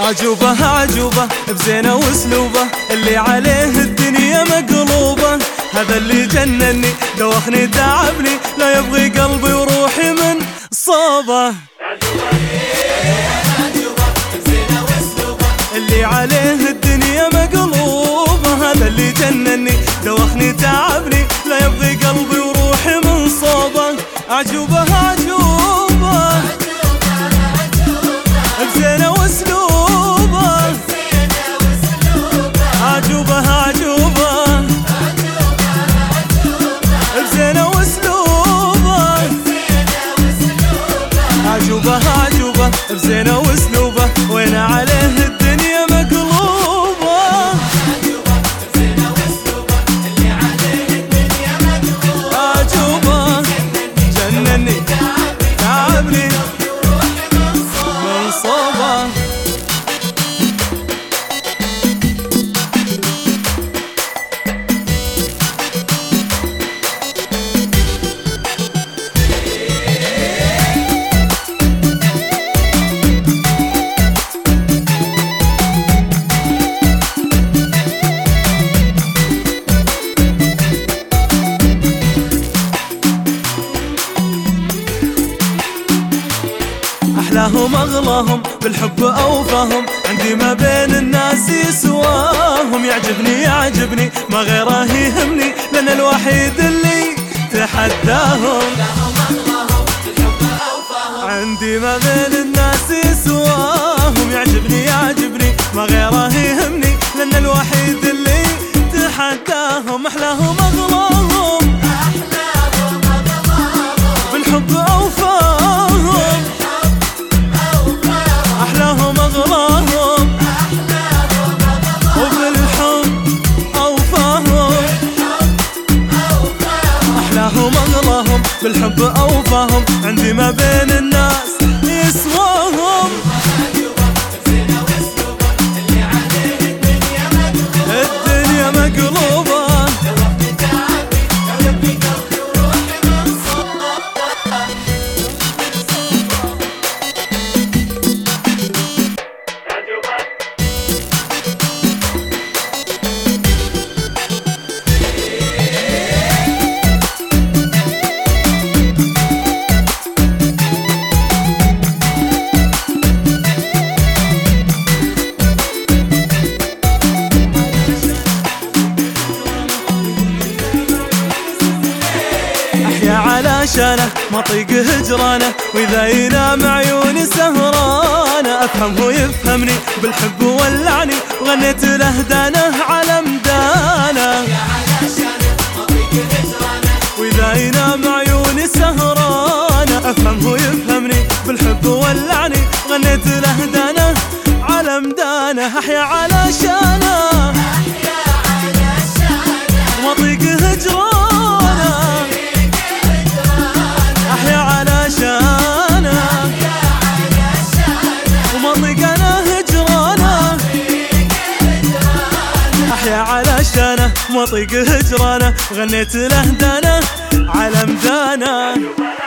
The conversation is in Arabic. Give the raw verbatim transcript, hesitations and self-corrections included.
عجوبة عجوبة بزينة واسلوبه، اللي عليه الدنيا مقلوبة. هذا اللي جنني دوخني تعبني، لا يبغي قلبي وروحي من صوبه. عجوبة بزينة واسلوبه، اللي عليه الدنيا مقلوبة. هذا اللي جنني دوخني تعبني، لا يبغي قلبي وروحي من صوبه. عجوبة عجوبة بزينة واسلوبه، عجوبة عجوبة بزينة واسلوبه، عجوبة عجوبة بزينة واسلوبه، وين عليه الدنيا مقلوبة. عجوبة بزينة واسلوبه، اللي عليه الدنيا مقلوبة. عجوبة جنني تعبني من صوبه. أحلاهم أغلاهم بالحب أوفاهم، عندي ما بين الناس يسواهم. يعجبني يعجبني ما غيره يهمني، لأن الوحيد اللي تحداهم. عندي ما بين الناس يسواهم، يعجبني يعجبني ما غيره يهمني، لأن الوحيد اللي تحداهم. أحلاهم أغلاهم بالحب أوفاهم، أحلاهم أغلاهم وبالحب أوفاهم. أحلاهم أغلاهم بالحب أوفاهم، عندي ما بين الناس يسواهم. الدنيا مقلوبة. علشانه ما طيق هجرانه، وإذا ينام عيوني سهرانه. أفهمه يفهمني بالحب ولعني، وغنيت له دانه على مدانه. وإذا ينام عيوني سهرانه، أفهمه يفهمني بالحب ولعني، غنيت له دانه على مدانه. أحيا علشانه ما طيق هجرانه، أحيا علشانه وما طيق أنا هجرانه. أحيا علشانه وما طيق هجرانه، غنيت له دانه على مدانه.